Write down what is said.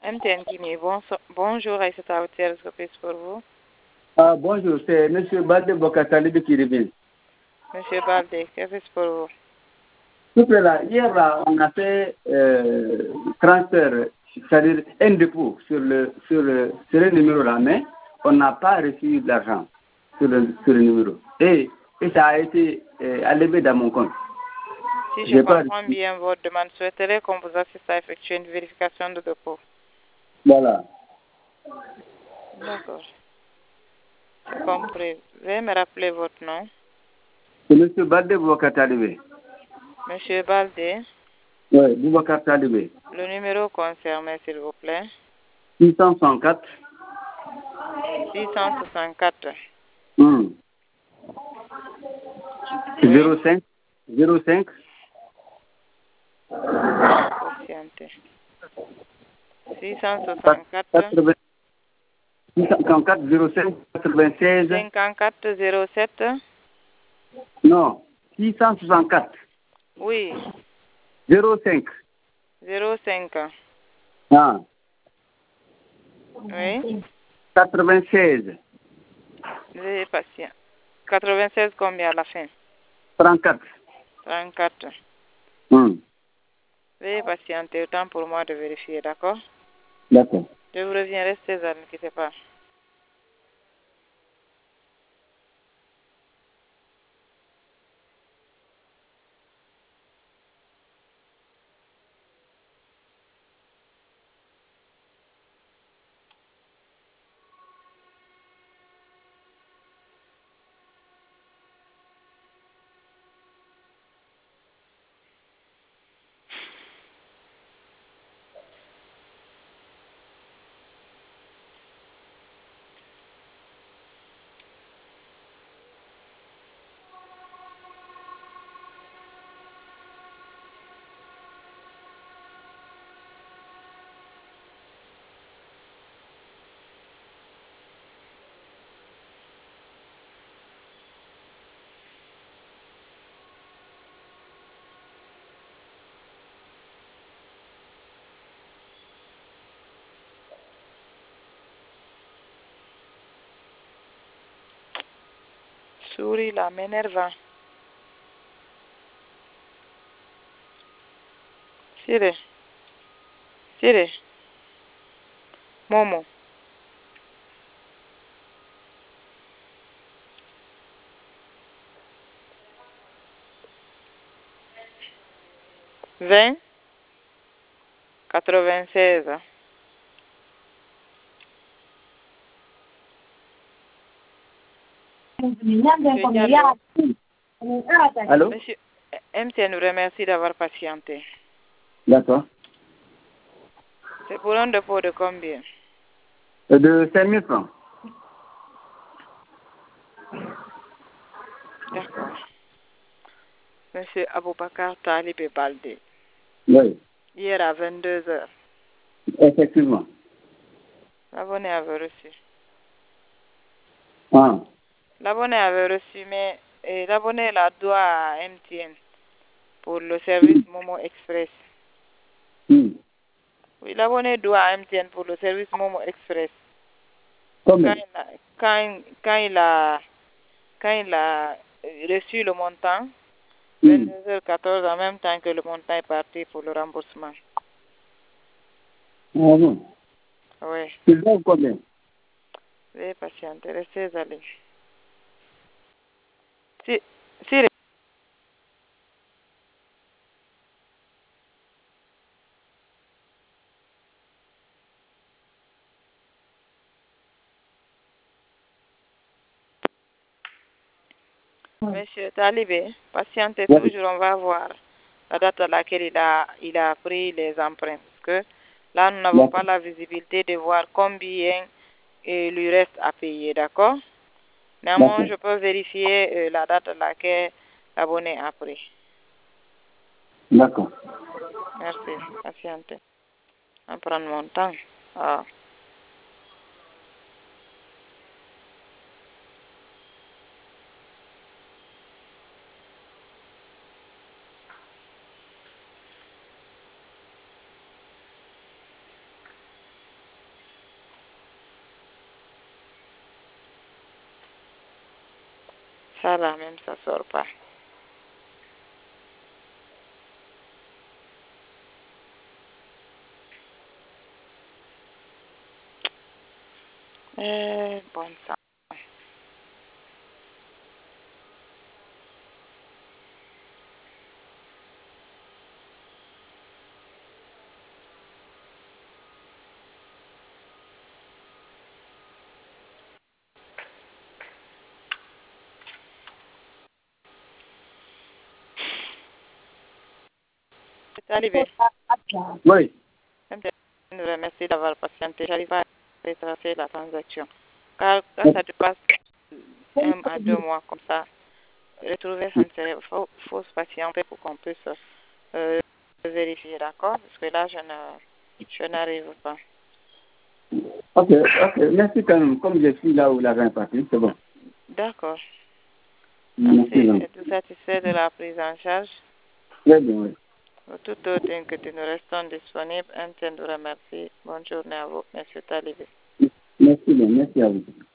MTN Guinée, bonjour Aïssata Ouattara, est-ce que c'est pour vous? Bonjour, c'est M. Balde Bokatali de Kiribin. Monsieur Balde, qu'est-ce que c'est pour vous? Tout là, hier, là, on a fait transfert, c'est-à-dire un dépôt sur le numéro là, mais on n'a pas reçu l'argent sur le numéro. Et ça a été enlevé dans mon compte. Si je comprends bien votre demande, souhaiterez qu'on vous assiste à effectuer une vérification de dépôt. Voilà. D'accord. J'ai compris. Veuillez me rappeler votre nom. C'est M. Balde Boubacar Talibé. Monsieur Balde. Oui, Boubacar Talibé. Le numéro concerné, s'il vous plaît. 664. 664. 05. 05. Patientez. 664. 54 05 96. 54 07. Non, 664. Oui. 05. 05. Ah. Oui. 96. Veuillez patient. 96 combien à la fin? 34. 34. Veuillez patienter autant pour moi de vérifier, d'accord? D'accord. Je vous reviens, restez là, ne quittez pas. Souris là, m'énerve. Siré. Momo. Vingt 96. Allô? Monsieur MTN nous remercie d'avoir patienté. D'accord. C'est pour un dépôt de combien? De 5 000 francs. D'accord. Monsieur Aboubakar Talibé Balde. Oui. Hier à 22h. Effectivement. L'abonné avait reçu. Ah. L'abonné avait reçu, mais l'abonné la doit à MTN pour le service Momo Express. Oui, l'abonné doit à MTN pour le service Momo Express. Combien? Quand il a reçu le montant, 22h14, en même temps que le montant est parti pour le remboursement. Ah bon? Oui. Tu dois combien? Veuillez patienter, restez allés. Si, Monsieur Talibé, patientez toujours, on va voir la date à laquelle il a pris les empreintes. Parce que là, nous n'avons pas la visibilité de voir combien il lui reste à payer, d'accord? Néanmoins, je peux vérifier la date à laquelle l'abonné a pris. D'accord. Merci, patientez. On va prendre mon temps. Ah. Ça là même, ça sort pas. Bon sang. C'est arrivé. Oui. Je vous remercie d'avoir patienté. J'arrive à retracer la transaction. Car quand ça dépasse 1 à 2 mois comme ça, retrouver son serait fausse patienter pour qu'on puisse vérifier, d'accord? Parce que là, je n'arrive pas. Ok. Merci quand même. Comme je suis là où la reine est partie, c'est bon. D'accord. Merci. Êtes-vous satisfait de la prise en charge? Très bien, oui. Pour toute autre inquiétude, nous restons disponibles. Un tient de remercier. Bonne journée à vous, M. Talibé. Merci bien. Merci à vous.